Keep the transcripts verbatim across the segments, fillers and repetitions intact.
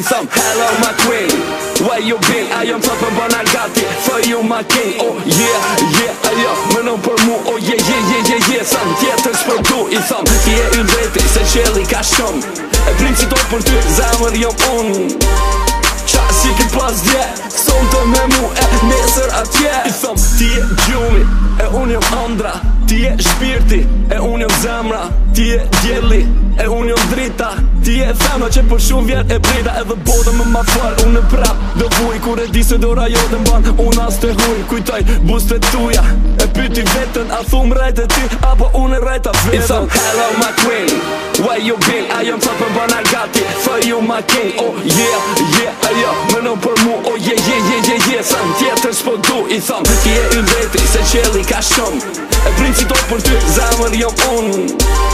thëm hello my queen, where you been? Ajo më thot për bana gati, for you my king. Oh yeah, yeah, ajo mënon për mu. Oh yeah, yeah, yeah, yeah, yeah. Thëm tjetër s'për du, i thëm ti e yllveti, se qeli ka shumë. E princi to për ty, zemër jom unë. Qa si ki pas dje, son të me mu e nesër atje. I thëm ti e gjumi, e unë jom andra. Ti e shpirti, e unë jom zemra. Ti e djeli, e unë jom drita. Ti e femna që për shumë vjet e brita. Edhe bote më ma fal, unë e prap do vuj. Kur e di se dora jote mban, unë as të huj. Kujtoj buste tuja, e pyti vetën. A thum rejt e ti, apo unë e rejta vetën. I thëm hello my queen, where you been? Ajo më thot për bana gati, for you my king. Oh yeah, yeah, ajo mënon për mu. Oh yeah, yeah, yeah, yeah, yeah. Thëm tjetër s'po du, i thëm ti e yllveti, se qeli ka shumë. E princi to për ty, zemër jom unë.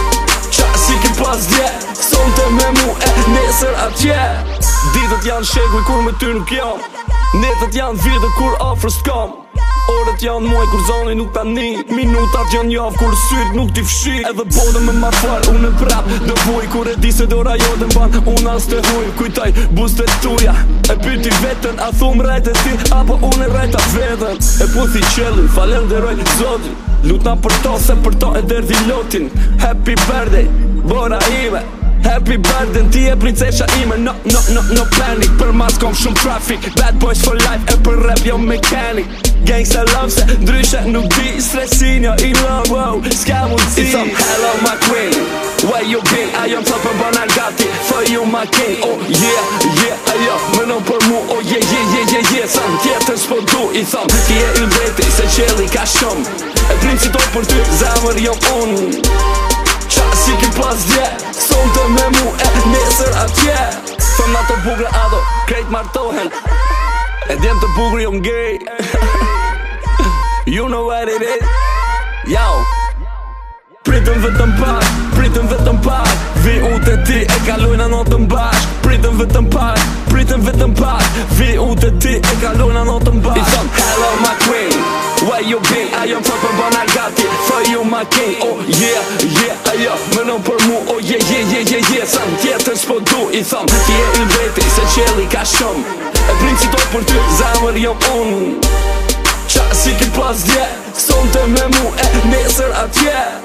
Qa si ki pas dje, son të me mu e nesër atje. Ditët janë shekuj kur me ty nuk jam. Netët janë vite kur afrë s'kam. Orët janë muaj kur zoni nuk tani. Minutat janë javë kur syt nuk t'i fshi. Edhe bote me ma fal, unë e prap do vuj. Kur e di se dora jote mban, unë as të huj. Kujtaj bustet tuja, e pyti vetën. A thum rejt e ti, apo unë e rejta vetën. E puthi qelin, falen dhe roj zotin. Lutna për to, se për to e derdi lotin. Happy birthday, bora ime. Happy birthday, ti e princesha ime. No, no, no, no panic. Për mas kom shumë traffic. Bad boys for life, e për rap jo mechanic. Gangsta love se ndryshe nuk di. Stresin jo i love, wow, s'ka mundsi. I thëm hello my queen, where you been? Ajo më thot për bana gati, for you my king. Oh yeah, yeah, ajo mënon për mu. Oh yeah, yeah, yeah, yeah, yeah. Thëm tjetër s'po du, i thëm ti e yllveti, se qeli ka shumë. E princi to për ty, zemër jom unë. Qa si ki pas dje, son të me mu e nesër atje. Thëm na të bugre ado, krejt martohen. E djem të bugre jom gay. You know what it is. Yo, pritëm vetëm pak, pritëm vetëm pak. Vi u të ti e kalojna notën bashk. Pritëm vetëm pak, pritëm vetëm pak. Vi u të ti e kalojna notën bashk. I thëm hello my queen, where you been? Ajo më thot për bana gati, for you my king. Oh yeah, yeah, ajo mënon për mu. Oh yeah, yeah, yeah, yeah, yeah. Thëm tjetër s'po du, i thëm ti e yllveti, se qeli ka shumë. E princi to për ty, zemër jom unë. Qa si ki pas dje, son të me mu e nesër atje.